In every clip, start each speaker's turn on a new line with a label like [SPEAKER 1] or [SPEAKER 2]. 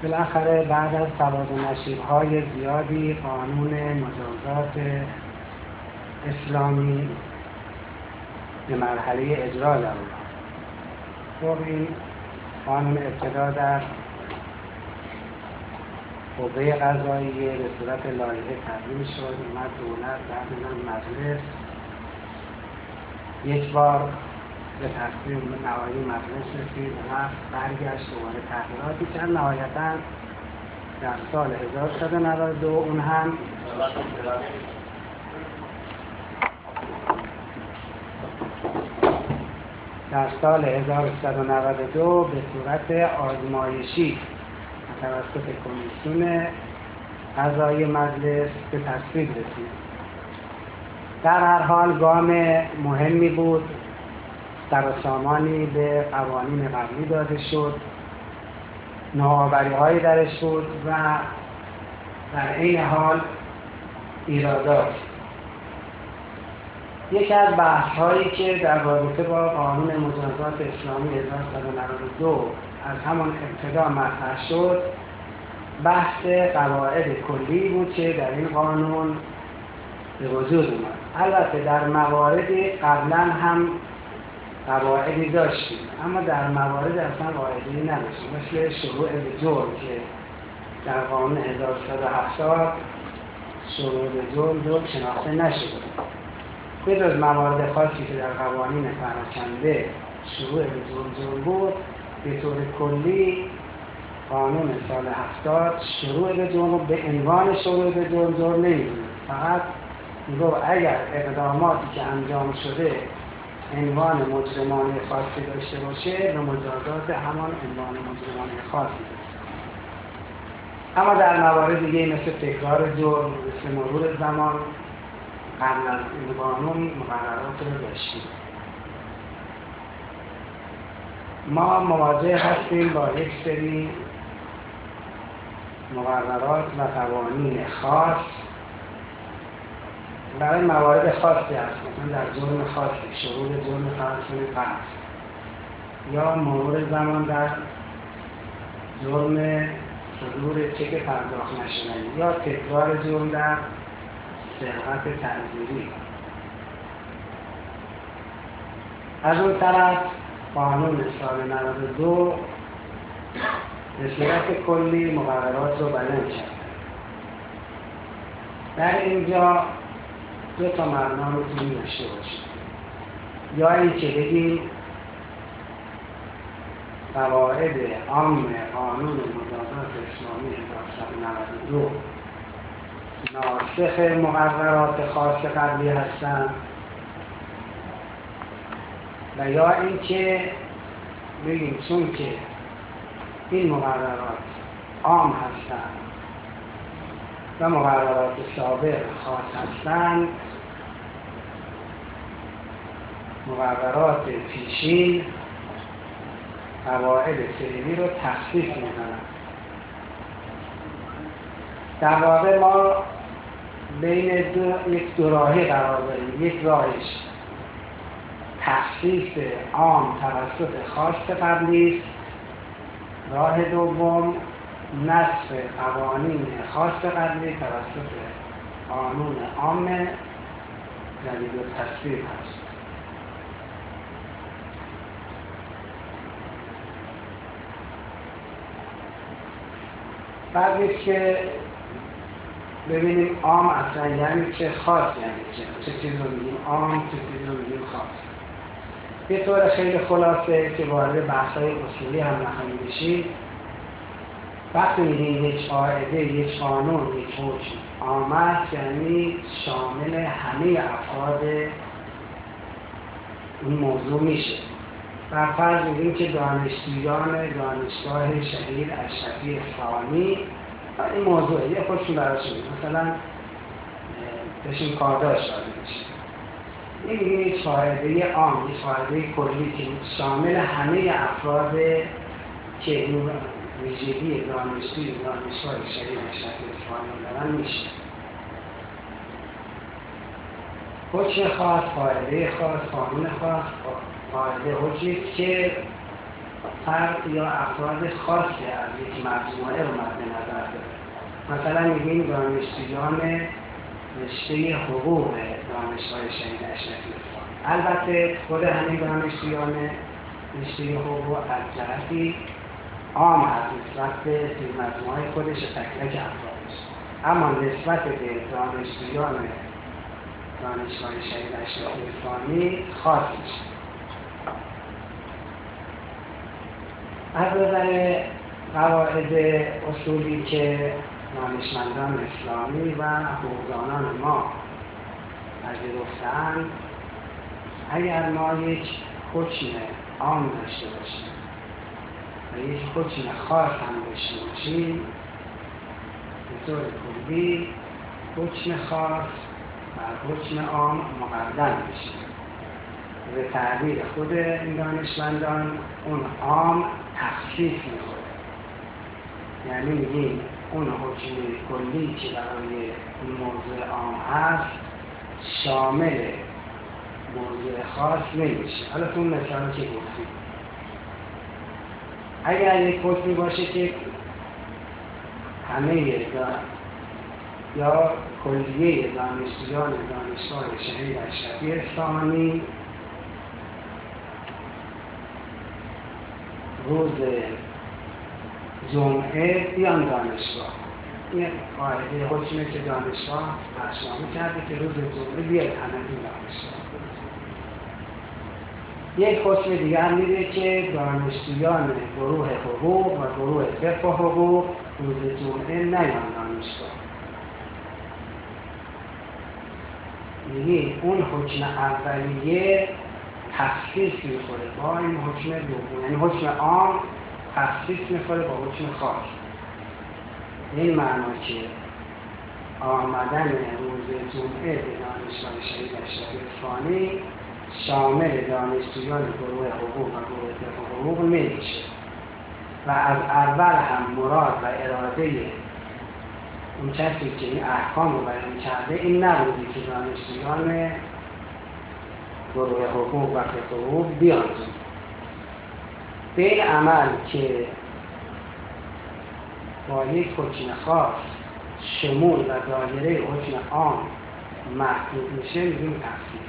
[SPEAKER 1] بالاخره بعد از فواز و نشیب‌های زیادی قانون مجازات اسلامی به مرحله اجرا در اومد. خب این قانون ابتدا در قوه قضاییه به صورت لایحه تدوین شد، اومد دولت، بعد من مجلس، یک بار به تصویب نهایی مجلس رسید، رفت برگشت دوباره تغییراتی کرد، نهایتاً در سال 1192 اون هم در سال 1192 به صورت آزمایشی توسط کمیسیون قضایی مجلس به تصویب رسید. در هر حال گام مهمی بود، سر و سامانی به قوانین قبلی داده شد، نوآوری‌هایی درش بود و در این حال ایرادات. یکی از بحث‌هایی که در رابطه با قانون مجازات اسلامی 1192 از همان ابتدا مطرح شد، بحث قواعد کلی بود که در این قانون به وجود اومد. البته در مواردی قبلا هم قواعدی داشتیم، اما در موارد اصلا قاعده‌ای نداشتیم، مثل شروع به جرم که در قانون 1170 شروع به جرم شناخته نشده. به جز موارد خاصی که در قوانین پراکنده شروع به جرم بود، به طور کلی قانون سال 70 شروع به جرم به عنوان شروع به جرم نمی‌دونه، فقط میگو اگر اقداماتی که انجام شده عنوان مجرمانه خاصی داشته باشه به مجازات همان عنوان مجرمانه خاصی داشته. اما در موارد دیگه مثل تکرار جرم، مثل مرور زمان، قبل از این قانون مقررات رو داشتیم. ما مواجه هستیم با یک سری مقررات و قوانین خاص برای موارد خاصی هست، مثلا در جرم خاصی، شروع جرم فرض قتل، یا مرور زمان در جرم صدور چک پرداخت نشدنی، یا تکرار جرم در سرقت تعزیری. از اون طرف قانون سال 92 به صورت کلی مقررات رو بیان کرد. در اینجا دو تا معنا میتونیم داشته باشیم، یا اینکه بگیم قواعد عام قانون مجازات اسلامی 1192 ناسخ مقررات خاص قبلی هستند، و یا اینکه بگیم چون که این مقررات عام هستند و مقررات سابق خاص هستند، مقررات پیشین قواعد فعلی رو تخفیف می‌کنند. در واقع ما بین یک دو راهی قرار داریم. یک راهش تخصیص عام توسط خاص قبلی است، راه دوم نسخ قوانین خاص قبلی توسط قانون عام جدید التصویب هست. بعد نیست که ببینیم عام اصلا یعنی چه، خاص یعنی چه چیز رو میگیم عام، چه چیز رو میگیم خاص. به طور خیلی خلاصه که وارد بحث‌های اصولی هم نخواهیم بشیم، وقتی میگیم یک قاعده، یک قانون، یک حکم عام است، یعنی شامل همه افراد این موضوع میشه. بر فرض میگیم که دانشجویان دانشگاه شهید اشرفی اصفهانی این موضوع یه خودشون براشون مثلا بهشون کارداش داده میشه. این میگیم یک قاعده عام، یک قاعده کلی که شامل همه افراد که این ویژگی دانشجوی دانشگاه شهید اشرفی اصفهانی دارن میشه. حکم خاص، قاعده خاص، قانون خاص، قاعده حکمی که فرد یا افراد خاصی از یک مجموعه رو مد نظر داره. مثلا میگیم دانشجویان رشته حقوق دانشگاه شهید اشرفی اصفهانی. البته خود همین دانشجویان رشته حقوق از جهتی عام هست نسبت به مجموعه خودش و تک تک افرادش، اما نسبت به دانشجویان دانشگاه شهید اشرفی اصفهانی خاص میشه. از نظر قواعد اصولی که دانشمندان اسلامی و حقوقدانان ما پذیرفتند، اگر ما یک حکم عام داشته باشیم و یک حکم خاص هم داشته باشیم، به طور کلی حکم خاص بر حکم عام مقدم میشه. به تعبیر خود این دانشمندان اون عام تخصیص میخوره، یعنی میگیم اون حکم کلی که برای این موضوع عام هست شامل موضوع خاص نمیشه. حالا تو مثالی که گفتیم، اگر یک حکمی باشه که همه یا کلیه دانشجویان دانشگاه شهید اشرفی اصفهانی روز جمعه بیان دانشگاه، این قاعده حکمه که دانشگاه برشنامه کرده که روز جمعه بیاد همه این دانشگاه. یک حکم دیگر میده که دانشجویان گروه حقوق و گروه فقه و حقوق روز جمعه نیان دانشگاه. میگه اون حکم اولیه تخصیص میخوره با این حکم دوم، یعنی حکم عام تخصیص میخوره با حکم خاص. این معنا که آمدن روز جمعه به دانشگاه شهید اشرفی اصفهانی شامل دانشجویان گروه حقوق و گروه فقه حقوق نمیشه و از اول هم مراد و اراده اون کسی که این احکام رو بیان کرده این نبودی که دانشجویان گروه حقوق و فقه حقوق بیان. به این عمل که با یک حکم خاص شمول و دایره حکم عام محدود میشه میگیم تخصیص.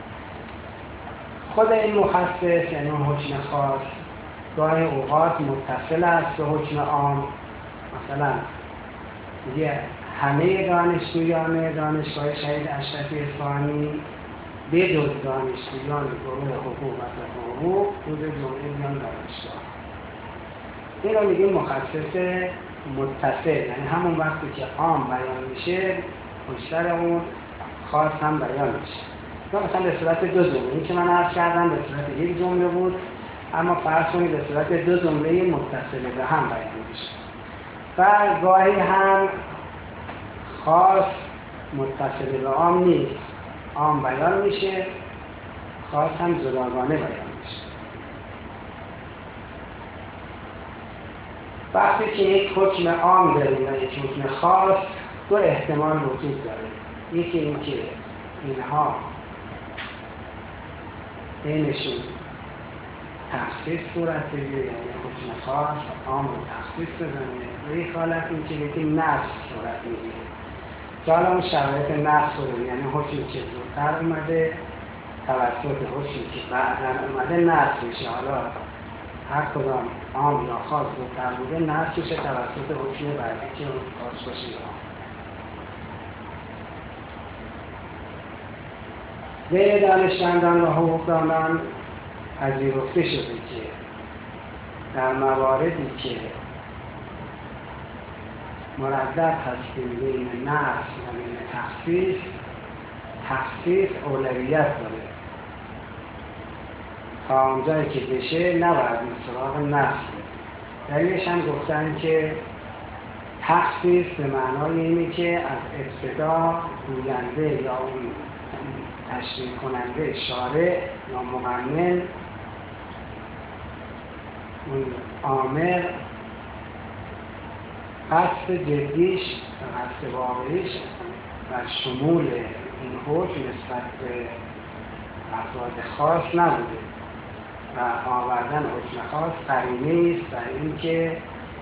[SPEAKER 1] خود این مخصص یعنی حکم خاص گاهی اوقات متصل است به حکم عام. مثلا میگه همه دانشجویان دانشگاه شهید اشرفی اصفهانی بجز دانشجویان گروه حقوق و فقه حقوق روز جمعه بیان دانشگاه. این رو میگیم مخصص متصل، یعنی همون وقتی که عام بیان میشه پشتر اون خاص هم بیان میشه. یا مثلا به صورت دو جمله، این که من عرض کردم به صورت یک جمله بود، اما فرض کنید به صورت دو جمله متصل به هم بیان میشه. و گاهی هم خاص متصل به عام نیست، عام بیان میشه، خاص هم جداگانه بیان میشه. وقتی که یک حکم عام داریم و یک حکم خاص دو احتمال وجود داره. یکی این که اینها بینشون تخصیص صورت بگیره، یعنی حکم خاص عام رو تخصیص بزنه، و یک حالت این که یکی نفس صورت میگیره که حالا اون شرایط نفس رو، یعنی حکمی که زودتر اومده توسط حکمی که بعداً اومده نفس میشه. حالا هر کدام عام یا خاص زودتر بوده نفس میشه توسط حکم بعدی که اون خاص باشه یا عام. بین دانشمندان و حقوقدانان پذیرفته شده که در مواردی که مردد هستیم بین نفس و بین تخصیص اولویت داره. تا اونجایی که بشه نباید سراغ نفس. دلیلش هم گفتن که تخصیص به معنای اینه که از ابتدا گوینده یا اون تشریح کننده شارع یا مقنن اون آمر قصد جدیش و قصد واقعیش و شمول این حکم نسبت به افراد خاص نبوده و آوردن حکم خاص قرینه است بر اینکه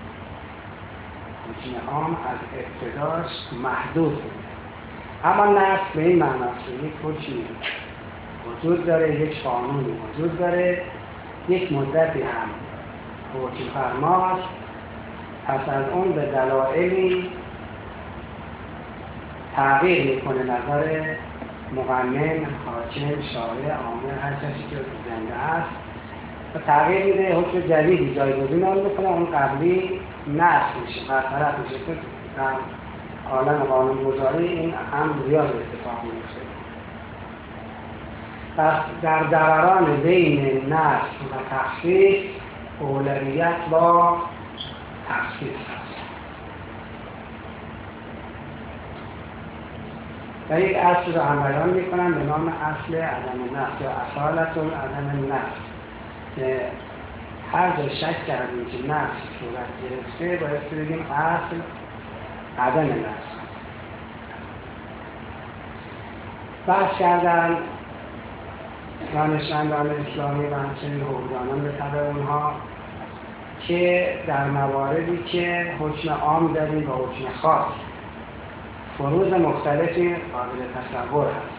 [SPEAKER 1] حکم عام از ابتداش محدود بود. اما نص به این معناست یک حکمی وجود داره، یک قانونی وجود داره، یک مدتی هم حکم فرماست، پس از اون به دلایلی تغییر میکنه نظر مقنن، حاکم، شارع، عامل، هر کسی که زنده است و تغییر میده، حکم جدیدی جایگزین آن میکنه، اون قبلی نسخ میشه، برطرف میشه. در عالم قانون‌گذاری این امر زیاد اتفاق میفته. پس در دوران بین نسخ و تخصیص اولویت با تخصیص هست. و یک اصل رو هم بیان میکنم به نام اصل عدم نسخ یا اصالت عدم نسخ، که هر جا شک کردیم که نسخ صورت گرفته باید بگیم اصل عدم نسخ. بحث کردن دانشمندان اسلامی و همچنین حقوقدانان به تبع اونها که در مواردی که حکم عام داریم و حکم خاص فروض مختلفی قابل تصور هست،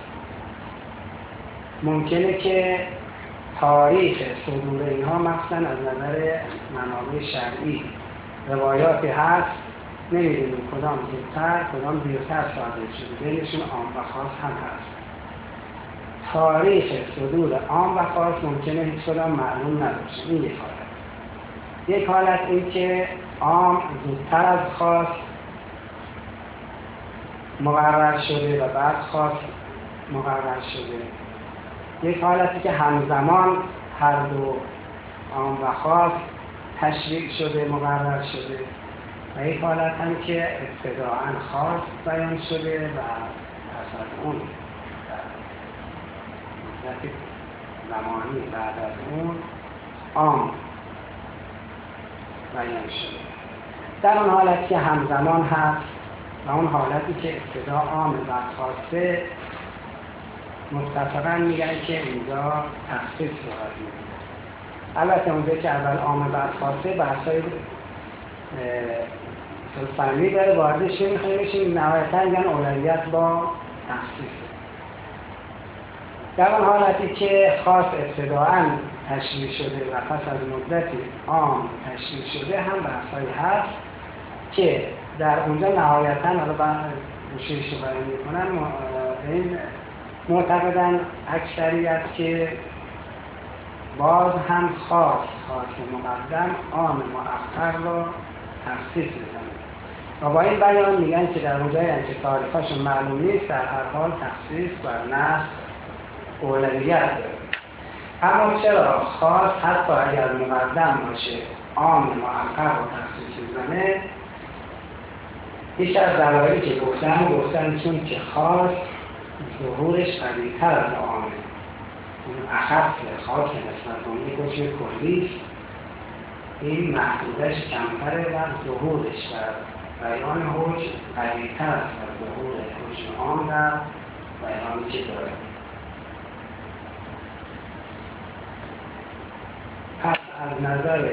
[SPEAKER 1] ممکنه که تاریخ صدور اینها مخصوصا از نظر منابع شرعی روایاتی هست، نمیدونیم کدام زودتر کدام دیرتر صادر شده، بینشون عام و خاص هم هست. تاریخ صدور عام و خاص ممکنه هیچ کدام معلوم نباشه. این یک حالت. یک حالت این که عام زودتر از خاص مقرر شده و بعد خاص مقرر شده. یک حالتی که همزمان هر دو عام و خاص تشریع شده، مقرر شده. و یک حالت هم که ابتداءً خاص بیان شده و پس از اون مدت زمانی بعد از اون عام بیان شده. در اون حالتی که همزمان هست و اون حالتی که ابتدا عام و خاصه، متفقاً میگن که اینجا تخصیص صورت میگیره. البته اونجا که اول عام و خاصه بحثای فنی داره، واردش نمیخوایم بشیم، نهایتاً میگن اولویت با تخصیص. در اون حالتی که خاص ابتداءً تشریع شده و پس از مدتی عام تشریع شده هم بحثایی هست که در اونجا نهایتاً حالا گوشهش رو بیان میکنن، این معتقدن اکثریت که باز هم خاص مقدم عام مؤخر رو تخصیص میزنه و با این بیان میگن که در اونجایی که تاریخاشون معلوم نیست، در هر حال تخصیص بر نسخ اولویت داره. اما چرا خاص حتی اگر مقدم باشه عام مؤخر رو تخصیص میزنه؟ یکی از دلایلی که گفتن چون که خاص ظهورش قوی‌تر از عامه، اون اخص خاص نسبت به اون یک حکم کلی است، این محدودش کمتره و ظهورش در بیان حکم قوی‌تر است از ظهور حکم عام در بیانی که داره. پس از نظر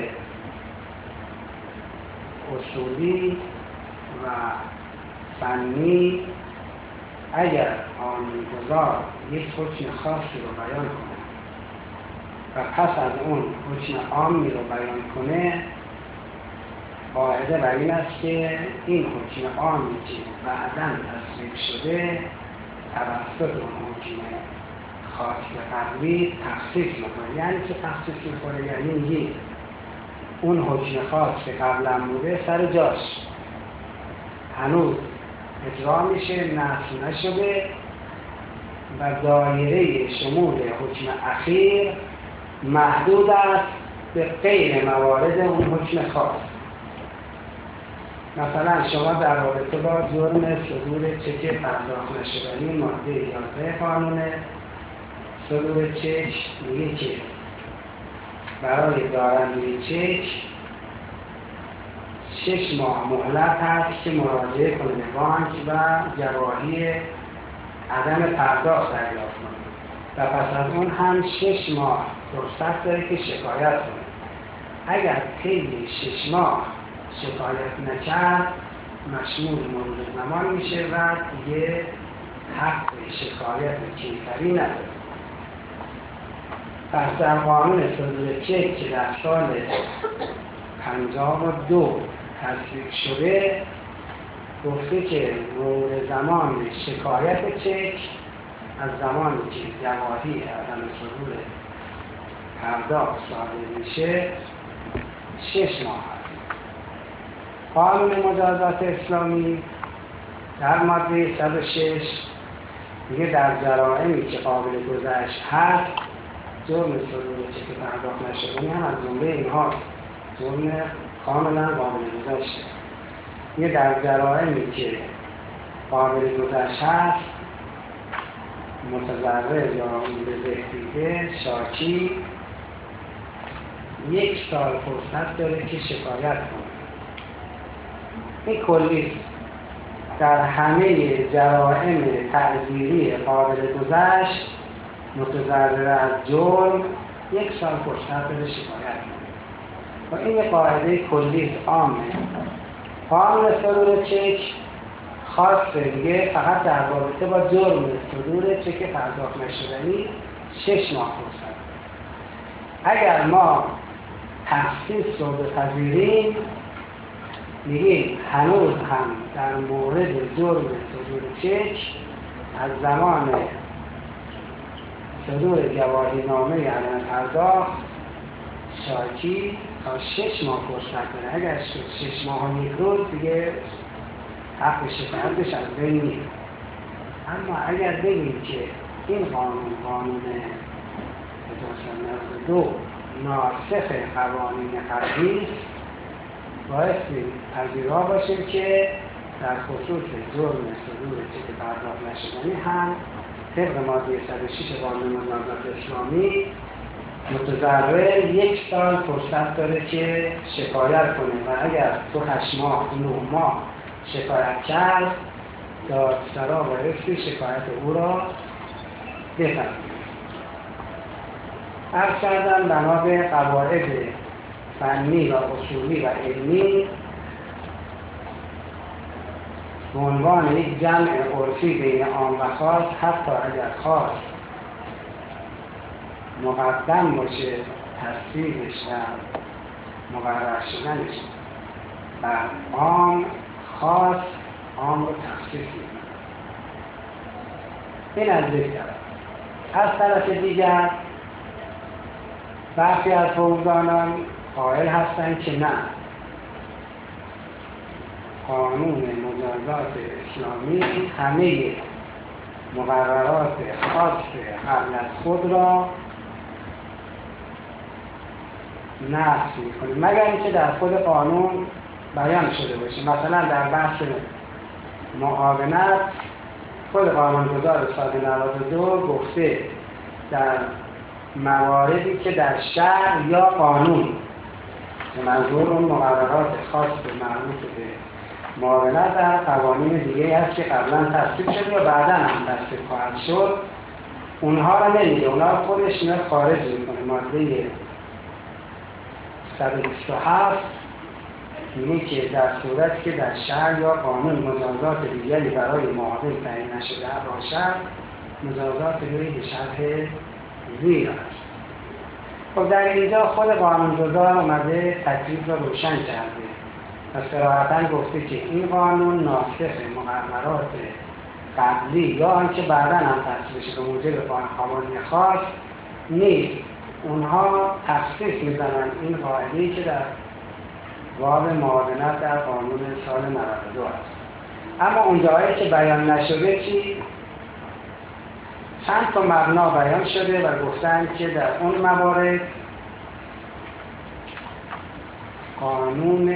[SPEAKER 1] اصولی و فنی اگر قانون‌گذار یک حکم خاصی رو بیان کنه و پس از اون حکم عامی رو بیان کنه، قاعده بر این است که این حکم عامی که بعداً تصویب شده توسط اون حکم خاص قبلی تخصیص میکنه. یعنی چه تخصیص میکنه؟ یعنی اون حکم خاص که قبلا بوده سر جاش هنوز اجرا میشه، نسخ نشده و دایره شمول حکم اخیر محدود است به غیر موارد اون حکم خاص. مثلا شما در رابطه با جرم صدور چک پرداخت نشدنی ماده 11 قانون صدور چک میگه که برای دارنده چک 6 ماه مهلت هست که مراجعه کنه به بانک و گواهی عدم پرداخت دریافت کنه و پس از اون هم 6 ماه فرصت داره که شکایت کنه. اگر طی 6 ماه شکایت نکرد مشمول مرور زمان میشه و دیگه حق شکایت کیفری نداره. پس در قانون صدور چک که در سال 52 تصویب شده گفته که مرور زمان شکایت چک از زمانی که گواهی عدم صدور پرداخت صادر میشه 6 ماه است. قانون مجازات اسلامی در ماده 106 میگه در جرائمی که قابل گذشت هست جرم صدور چک پرداخت نشدنی هم از جمله اینها جرم کاملا قابل گذشته. میگه در جرائمی که قابل گذشت هست متضرر یا اون به ذهنیده شاکی 1 سال فرصت داره که شکایت کنه. این کلی در همه جرائم تعزیری قابل گذشت متضرر از جرم 1 سال فرصت داره شکایت کنه. و این یه قاعده کلی عامه. قانون صدور چک خاصه دیگه فقط در رابطه با جرم صدور چک پرداخت نشدنی 6 ماه فرصت. اگر ما تخصیص رو بپذیریم میگیم هنوز هم در مورد جرم صدور چک از زمان صدور گواهی نامه عدم پرداخت شاکی تا 6 ماه فرصت داره. اگر 6 ماه و 1 روز دیگه حق شکایتش از بین میره. اما اگر بگیم که این قانون 1992 ناسخ قوانین قبلی است بایستی پذیرا باشیم که در خصوص جرم صدور چک پرداخت نشدنی هم طبق ماده 106 قانون مجازات اسلامی متضرر 1 سال فرصت داره که شکایت کنه و اگر تو 8 ماه 9 ماه شکایت کرد دادسرا بایستی شکایت او را بپذیرد. عرض کردم بنا به قواعد فنی و اصولی و علمی به عنوان یک جمع عرفی بین عام و خاص حتی اگر خاص مقدم باشه تصویبش و مقرر شدنش بر عام خاص عام رو تخصیص می‌کنه. این از یک طرف. از طرف دیگر برخی از حقوقدانان قائل هستند که نه، قانون مجازات اسلامی همه مقررات خاص قبل از خود را نقض می‌کنه مگر اینکه در خود قانون بیان شده باشه. مثلا در بحث معاونت خود قانونگذار سال 92 گفته در مواردی که در شرع یا قانون منظور اون مقررات خاص مربوط به معاونت در قوانین دیگه هست که قبلا تصویب شده یا بعدا هم تصویب خواهد شد اونها را نمیده، اونها را خودش میاد خارج میکنه. ماده 127 میگه که در صورتی که در شرع یا قانون مجازات دیگری برای معاون تعیین نشده باشد مجازات روی به شرح زیر است. خب در اینجا خود قانونگذار اومده تکلیف را روشن کرده و صراحتاً گفته که این قانون ناسخ مقررات قبلی یا آنچه بعداً هم تصویب شده موجب قوانین خاص نیست. اونها تخصیص میزنن این قاعده‌ای که در باب معاونت در قانون سال 92 است. اما اون جایی که بیان نشده چی؟ چند تا مبنا بیان شده و گفتن که در اون موارد قانون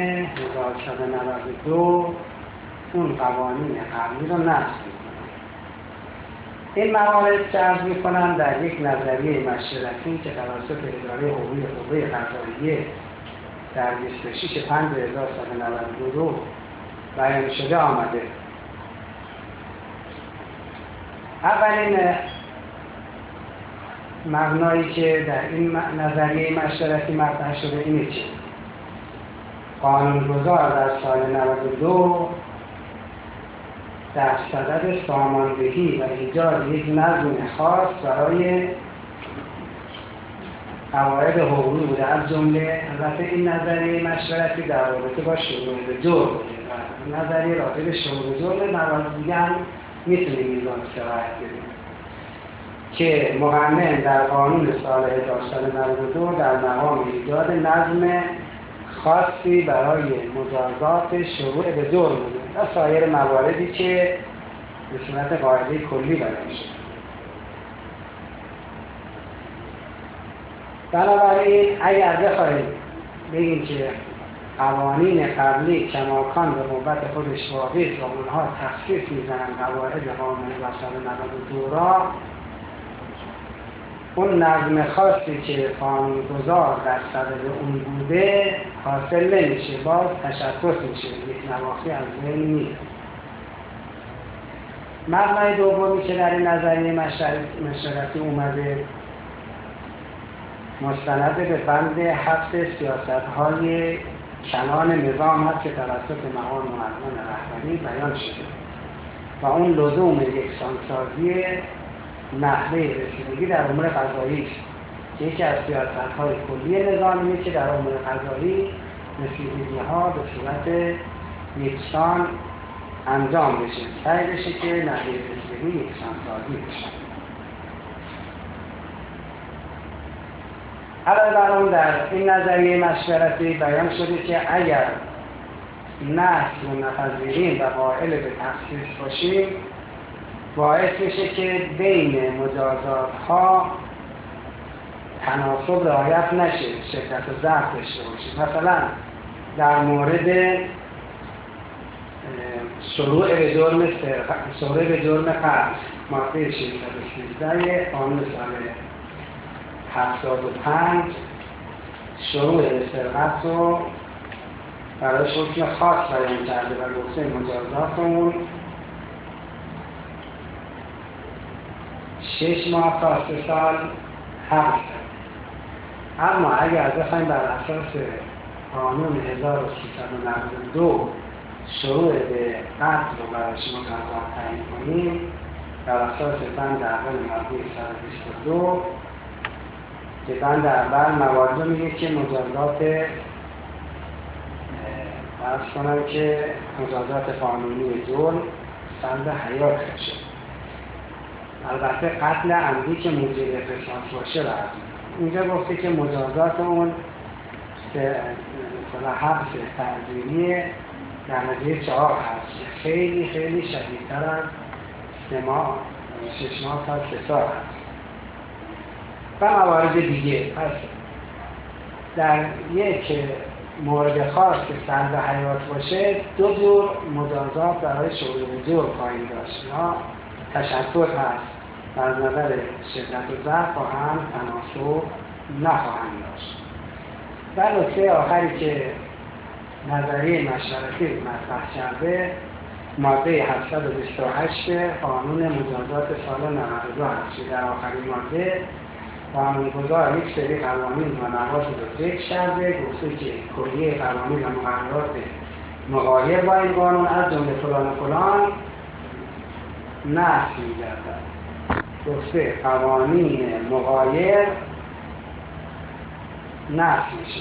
[SPEAKER 1] 1192 اون قوانین قبلی رو نقض می‌کنه. این موارد که عرض می‌کنم در یک نظریه مشورتی که توسط اداره حقوق قضاییه در 26/5/1192 بیان شده آمده. مبنایی که در این نظریه مشترکی مطرح شده اینه که قانونگذار در سال 92 در صدد ساماندهی و ایجاد یک نظم خاص برای قواعد حقوقی بوده. از جمله البته این نظریه مشورتی در رابطه با شروط جرم بوده و نظریه رابطه به شروط جرم موارد دیگه هم میتونیم میزان سرایت بدیم که مقنن در قانون سال 1992 در مقام ایجاد نظم خاصی برای مجازات شروع به جرم بوده و سایر مواردی که به صورت قاعده کلی بیان شده. بنابراین اگر بخواهیم بگیم که قوانین قبلی کماکان به قوت خودش واقعی و اونها تخصیص میزنن قواعد قانون سال 92 را، اون نظم خاصی که قانونگذار در صدد اون بوده حاصل نمیشه، باز تشخص میشه، یک نواخی از ذهن نیست. مبنای دومی که در این نظریه مشترکی اومده مستند به بند 7 سیاست‌های کلان نظام هست که توسط مقام معظم رهبری بیان شده و اون لزوم یکسانسازی نحوه رسیدگی در امور قضایی است که یکی از سیاست‌های کلی نظامیه که در امور قضایی رسیدگی‌ها به صورت یکسان انجام بشه، سعی بشه که نحوه رسیدگی یکسانسازی بشه. علاوه بر اون در این نظریه مشورتی بیان شده که اگر نحس رو نپذیریم و قائل به تخصیص باشیم باعث میشه که بین مجازات ها تناسب رعایت نشه، شدت و ضعف داشته باشه. مثلا در مورد شروع به جرم قتل ماده 613 قانون سال 75 شروع به سرقت رو برای حکم خاص بیان کرده و گفته مجازات اون 6 ماه تا 3 سال حبس. اما اگر بخوایم بر اساس قانون 1392 شروع به قتل رو برای مجازات تعیین کنیم بر اساس بند اول ماده 122 که بند اول موارد میگه که مجازات فرض کنم که مجازات قانونی جرم سند حیات بشه. البته قتل عمدی که موجب قصاص باشه راست. اینجا گفته که مجازات اون مثلا حبس تعزیری در نتیجه 4 هست، خیلی خیلی شدیدتر از 6 ماه تا 3 سال هست و موارد دیگه. پس در یک مورد خاص که سلب حیات باشه 2 جور مجازات برای شروع به جرم خواهیم داشت. یا تشدد هست و از نظر شدت و ضعف با هم تناسب نخواهند داشت. و نکته آخری که نظریه مشورتی مطرح کرده ماده 728 قانون مجازات سال 92 هست. در آخرین ماده قانونگذار یک سری قوانین و موارد رو ذکر کرده، گفته که کلیه قوانین و مقررات مغایر با این قانون از جمله فلان و فلان نفی می‌گردد. گفته قوانین مغایر نفی میشه.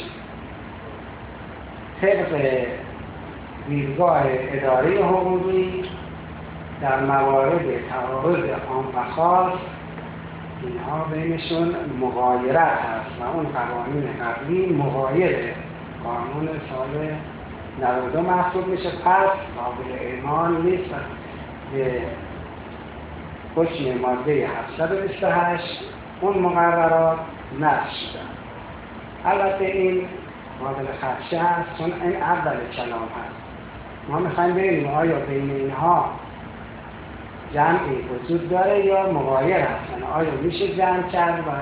[SPEAKER 1] طبق دیدگاه اداره حقوقی در موارد تعارض عام و خاص اینها بینشون مغایرت هست و اون قوانین قبلی مغایر قانون سال 92 محسوب میشه، پس قابل اعمال نیست و به حکم ماده 728 اون مقررات نفی شدن. البته این قابل خدشه هست چون این اول کلام هست. ما میخوایم ببینیم آیا بین اینها جمعی وجود داره یا مغایر هستن، آیا میشه جمع کرد و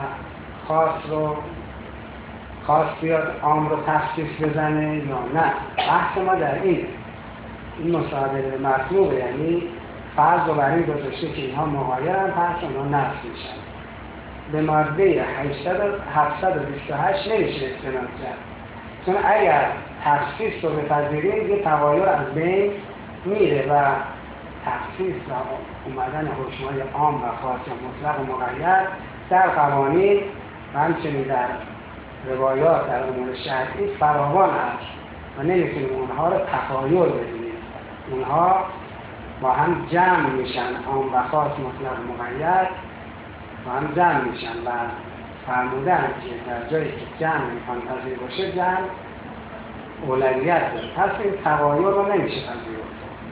[SPEAKER 1] خاص بیاد عام رو تخصیص بزنه یا نه. بحث ما در این مصادره مطلوبه، یعنی فرض رو بر این گذاشته که اینها مغایر هم پس اونها نفی میشن. به ماده 728 نمیشه استناد کرد، چون اگر تخصیص رو بپذیریم یه تغایر از بین میره و تخصیص و اومدن حکم‌های عام و خاص و مطلق و مقید در قوانین و همچنین در روایات در امور شرعی فراوان است و نمیتونیم اونها رو تغایر بدیم. اونها با هم جمع میشن، عام و خاص مطلق و مقید با هم جمع میشن و فرمودن که در جایی که جمع امکان پذیر باشه جمع اولویت داره، پس این تغایر رو نمیشه پذیرفت.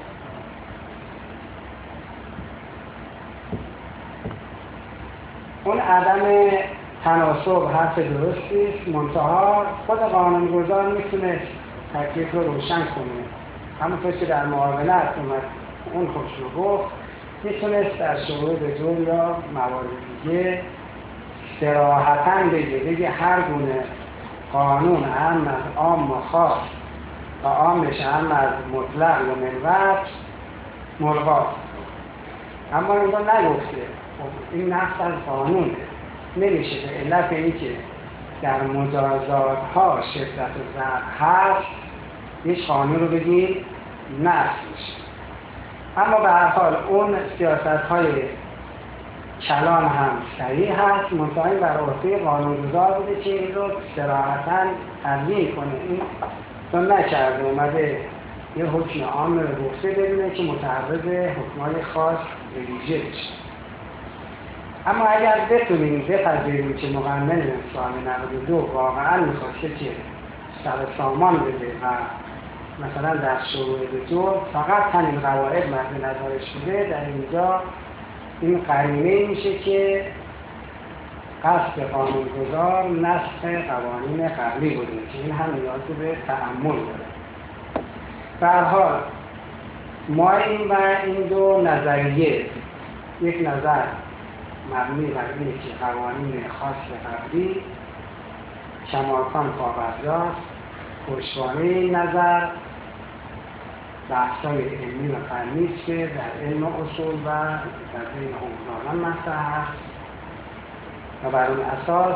[SPEAKER 1] اون عدم تناسب حرف درستی است، منتها خود قانونگذار میتونه تکلیف رو روشن کنه. همونطور که در معاونت اومد اون خودش رو گفت، میتونست در شروع به جور یا موارد دیگه صراحتاً بگه هر گونه قانون اهم از عام و خاص و عامش اهم از مطلق و منوط ملغاست. اما اینو نگفته. این نقص از قانونه. نمیشه به علت اینکه در مجازات ها شدت و ضرب هست هیچ قانون رو بگیم نقص میشه. اما به هر حال اون سیاست های کلان هم صحیح هست، منتهی بر عهده قانونگذار بوده که این رو صراحتاً تبیین کنه. این رو نکرده، اومده یه حکم عام رو گفته بدونه که متعرض حکمای خاص ویژه بشه. اما اگر بتونیم بپذیریم که مقنن سال 92 واقعاً میخواسته که سر سامان بده و مثلا در شروع به جور فقط همین قواعد مد نظرش بوده، در اینجا این قرینه میشه که قصد قانونگذار نسخ قوانین قبلی بوده که این هم نیاز به تأمل داره. به هر حال ما این دو نظریه، یک نظر مبنی بر اینه که قوانین خاص قبلی کماکان پابرجاست، پشتوانه این نظر بحث‌های علمی و فنی است که در علم اصول و در بین حقوقدانان مطرح است و بر اون اساس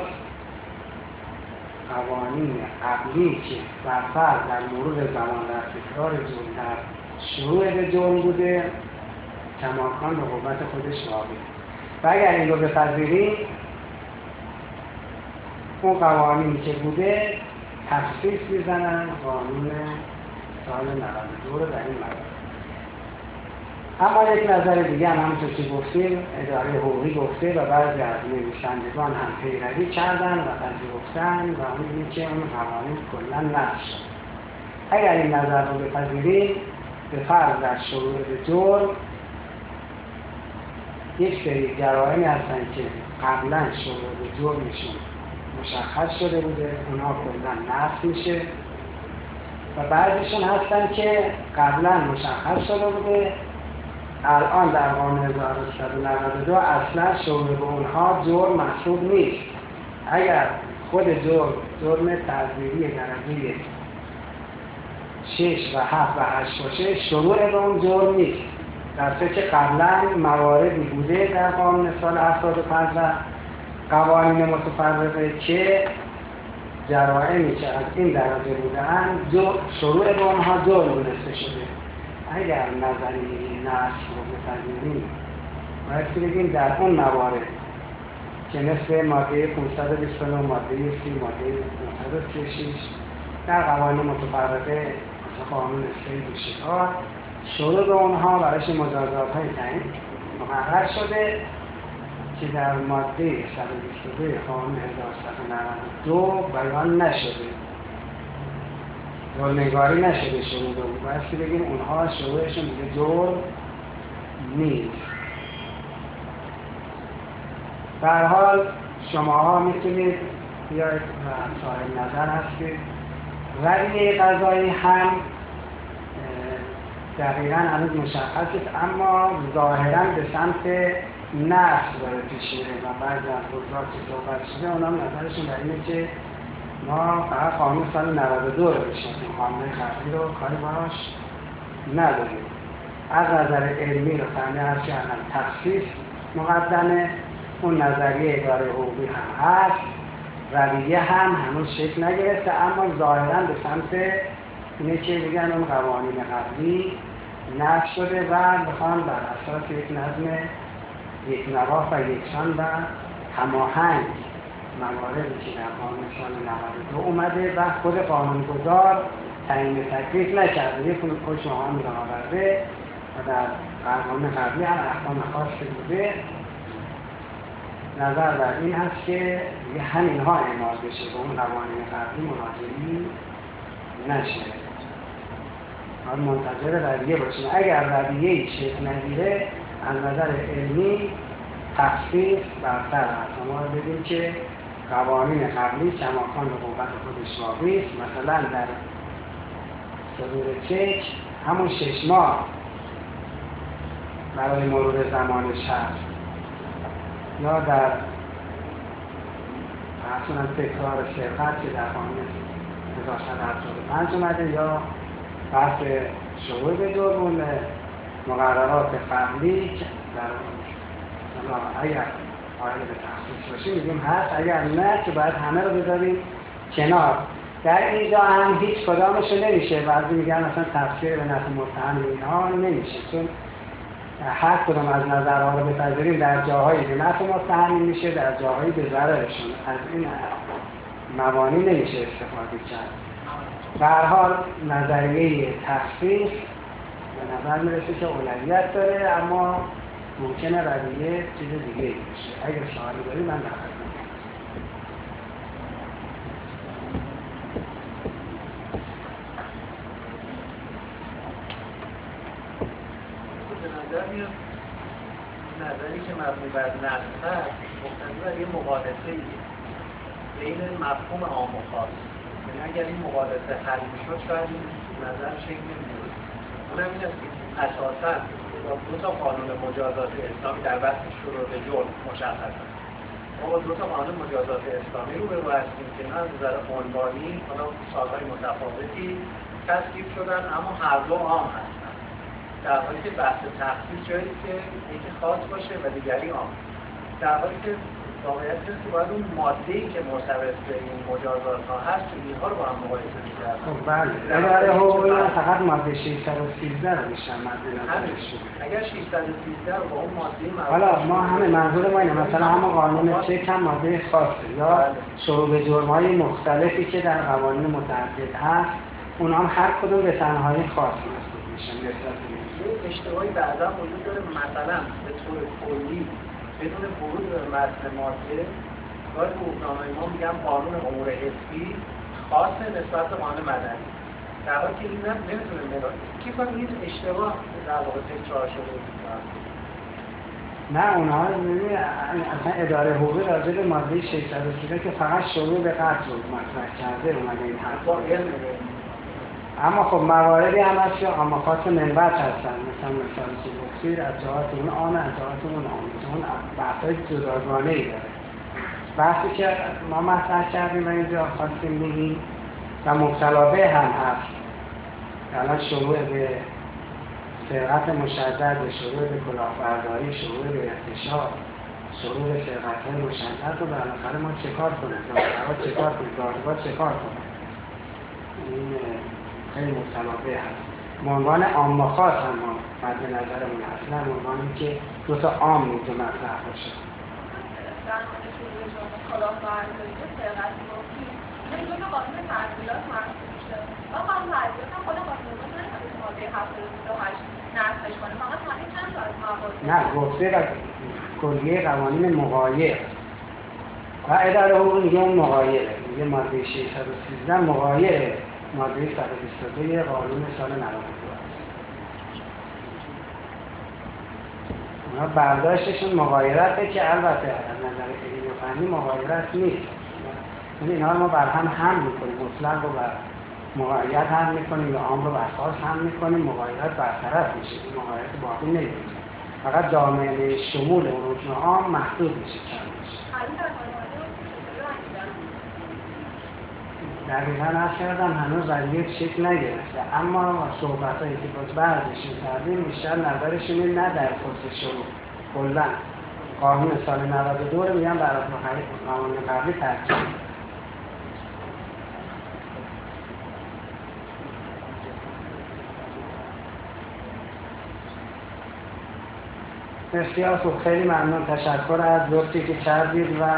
[SPEAKER 1] قوانین قبلی که برفرض در مرور زمان در تکرار جرم در شروع به جرم بوده کماکان به قوت خودش واقع. و اگر این رو بپذیریم اون قوانینی که بوده تخصیص میزنن قانون سال 92 رو در این مورد. اما یک نظر دیگه هم همونطور که گفتیم اداره حقوقی گفته و بعضی از نویسندگان هم پیروی کردن و پذیرفتن و اون اینه که اون قوانین کلا نقض شد. اگر این نظر رو بپذیریم به فرض در شروع به جرم یک سری جرائمی هستن که قبلا شروع به جرمشون مشخص شده بوده، اونها کلا نقض میشه و بعضیشون هستن که قبلا مشخص شده بوده الان در قانون 1192 اصلا شروع به اونها جرم محسوب نیست. اگر خود جرم تعزیری درجه 6 و 7 و 8 باشه شروع به اون جرم نیست، در حالی که قبلا مواردی بوده در قانون سال 75 و قوانین متفرقه که جرائمی که از این درجه بودن شروع به اونها جرم دونسته شده. اگر نظریه نقص رو بپذیریم باید که بگیم در اون موارد که مثل ماده 529 ماده 30 ماده 936 در قوانین متفرقه مثل قانون صید و شکار شروع به اونها برایش مجازات های تعیین مقرر شده که در ماده 122 قانون 1192 بیان نشده، جرم‌نگاری نشده شروع به اون. باید که بگیم اونها شروعشون دیگه جرم نیست. به هر حال شماها میتونید بیاید و صاحب نظر هستید. رویه قضایی هم دقیقاً هنوز مشخص است اما ظاهراً به سمت نقص داره پیش میره و بعضی از حضرات که صحبت شده اونم نظرشون در اینه که ما فقط قانون سال 92 رو بشناسیم، قانون قبلی رو کاری باش نداریم. از نظر علمی رو فهمی هست که الان تخصیص مقدمه اون نظریه اداره حقوقی هم هست، رویه هم هنوز شکل نگرفته، اما ظاهرا به سمت اینه که بگن اون قوانین قبلی نقش شده و بخوان بر اساس یک نظم یک نواخت و یکسان و هماهنگ مواردی که در قانون سال 92 اومده و خود قانونگذار تعیین تکلیف نکرده، یک حکم عامی را آورده و در قانون قبلی هم احکام خاصی بوده. نظر بر این هست که همینها اعمال بشه، به اون قوانین قبلی مناظری نشه. باید منتظر رویه باشیم. اگر رویه‌ای شکل نگیره از نظر علمی تخصیص برتر است. ما ببینیم که قوانین قبلی کماکان به قوت خودش واقعی است. مثلا در صدور چک همون 6 ماه برای مرور زمانش هست، یا در اصلا تکرار سرقت که در قانون 1175 اومده، یا بحث شروع به جرم مقررات قبلی در اگر قائل به تخصیص باشیم میگیم هست، اگر نه که باید همه رو بذاریم کنار. در اینجا هم هیچ کدامش نمیشه، بعضی میگن مثلا تفسیر به نفع متهم اینها نمیشه، چون هر کدام از نظرها رو بپذیریم در جاهایی به نفع متهم میشه، در جاهایی به ضررشون. از این موانع نمیشه استفاده کرد. به هر حال نظریه تخصیص به نظر میرسه که اولویت داره، اما ممکنه رویه چیز دیگه باشه. اگر سوالی داری من در خدمتم.
[SPEAKER 2] به نظر میاد نظری که مبنی بر نسخ هست مبتنی بر یه مقایسه‌ای بین مفهوم عام و خاص. یعنی اگر این مقایسه حل میشد شاید این نظر شکل نمی‌گرفت. اونم این است که اساساً دو تا قانون مجازات اسلامی در بحث شروع به جرم مشخصه. ما با دو تا قانون مجازات اسلامی روبرو هستیم که از نظر عنوانی حالا سالهای متفاوتی تصویب شدن، اما هر دو عام هستن. در حالی که بحث تخصیص جایی است که یکی خاص باشه و دیگری عام. در حالی که واقعیت است که باید اون ماده‌ای که مرتبط به این مجازات ها هست اینها رو با هم مقایسه می‌کرد.
[SPEAKER 1] خب بله، اداره حقوقی فقط ماده 613 رو بیشتر مد نظرش شده.
[SPEAKER 2] اگر 613 رو با اون ماده
[SPEAKER 1] حالا ما همه منظور ما اینه، مثلا همون قانون چک هم ماده خاصه، یا شروع به جرم‌های مختلفی که در قوانین متعدد هست، اونها هم هر کدوم به تنهایی خاص محسوب میشن.
[SPEAKER 2] اشتباهی بعضا وجود داره، مثلا به طور کلی بدون ورود به متن ماده گاهی حقوقنامه ما میگن قانون امور حسی خاص نسبت به قانون مدنی، در حالی که این نمیتونه که کنم این اشتباه در واقع تکرار شده.
[SPEAKER 1] نه اونها اصلا اداره حقوقی راجع به ماده 613 که فقط شروع به قتل رو مطرح کرده اومده این حرفا. اما خب مواردی هم هست که عامات منبت هستن، مثلا که گفتید از جهات اون عام، از جهات اون عام، اون بحثای جداگانه‌ای داره. بحثی که ما مطرح کردیم و اینجا خواستیم بگیم و مبتلا به هم هست، الان شروع به سرقت مشدد، شروع به کلاهبرداری، شروع به اغتصاب، شروع به سرقت‌های مشدد رو بالاخره ما چکار کنیم؟ دادگاه‌ها چکار کنیم؟ دادگاه چکار کنیم؟ این خیلی متنوع هست. عنوان عام و خاص هم مد نظرمون هست، نه عنوانی که دو تا عام اینجا مطرح باشه.
[SPEAKER 3] در مورد شروع جرم کلاهبرداری و سرقت گفتی، این دو تا قانون تعزیرات محسوب میشه. و قانون تعزیرات هم خود قانونگذار نمیتونه تو ماده 728 نسخش کنه، فقط همین چند تا از موارد.
[SPEAKER 1] نه، گفته کلیه قوانین مغایر و اداره حقوقی میگه اون مغایره، میگه ماده 613 مغایره ماده 122 قانون سال 92 است. اونا برداشتشون مغایرته که البته از نظر علمی و فنی مغایرت نیست. یعنی اینا رو ما بر هم حمل میکنیم، مطلق رو بر مغایرت حمل میکنیم یا عام رو بر خاص حمل میکنیم، مغایرت برطرف میشه، این مغایرت باقی نمیمونه، فقط جامعه شمول اون رکن عام محدود میشه، کم میشه. دقیقا عرض کردم هنوز رویه شکل نگرفته، اما صحبت‌هایی که باز بعضشون کردیم بیشتر نظرشون نه در خصوص شروع کلا قانون سال 92 رو میگن برای قانون قبلی ترتیب. بسیار خوب، خیلی ممنون، تشکر از لطفی که کردید و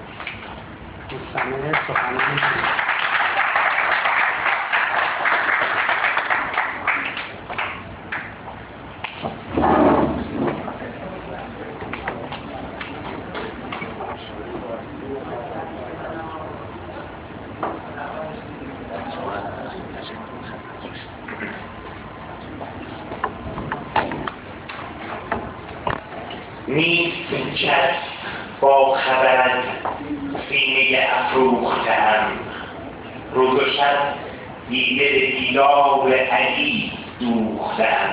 [SPEAKER 1] مستمر سخنرانی کنید.
[SPEAKER 4] نیست کس با خبر از سینه افروخته‌ام، روز و شب دیده به دیدار علی دوخته‌ام.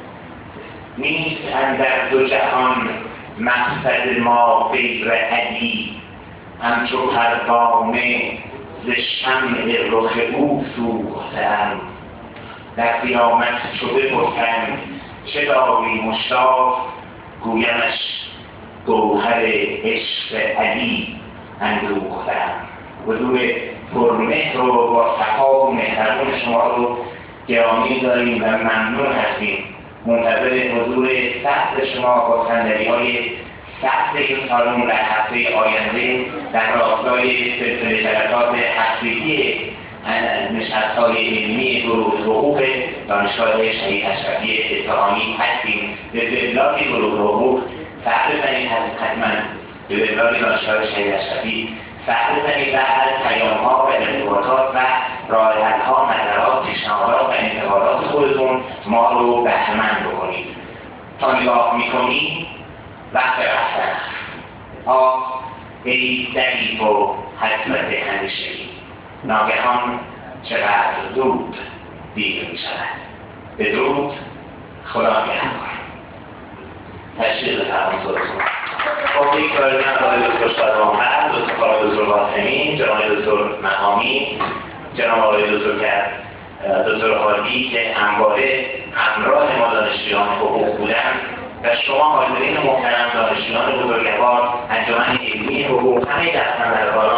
[SPEAKER 4] نیست اندر دو جهان مقصد ما غیر علی، همچو پروانه ز شمع رخ او سوخته‌ام. در قیامت چو بپرسند چه داری مشتاق، گویمش گوهر عشق علی اندوخته‌ام. حضور پرمهر و با صفا و مهربان شما رو گرامی داریم و ممنون هستیم. منتظر حضور سخت شما با صندلی‌های سخت این سالن در هفته آینده در راستای سلسله جلسات هفتگی نشست‌های علمی گروه حقوق دانشگاه شهید اشرفی اصفهانی هستیم. به وبلاگ گروه حقوق سر بزنید، حتما به وبلاگ دانشگاه شهید اشرفی سر بزنید و از پیام‌ها و ارتباطات و راه‌حل‌ها، نظرات، پیشنهادات و انتقادات خودتون ما رو بهره‌مند بکنید. تا نگاه می‌کنید وقت رفتن است. آه ای ضعیف و حسرت همیشگی، ناگهان چقدر زود دیر می شود. بدرود، خدا نگهدار. تشریف بفرمایید صورتون. خب یک بار دیگه آقای دکتر شادروانفر، آقای دکتر قاسمی، جناب دکتر مقامی، جناب آقای دکتر حادی که همواره همراه ما دانشجویان حقوق بودند و شما حاضرین محترم دانشجویان بزرگوار انجمن علمی حقوق، همه دستاندرکاران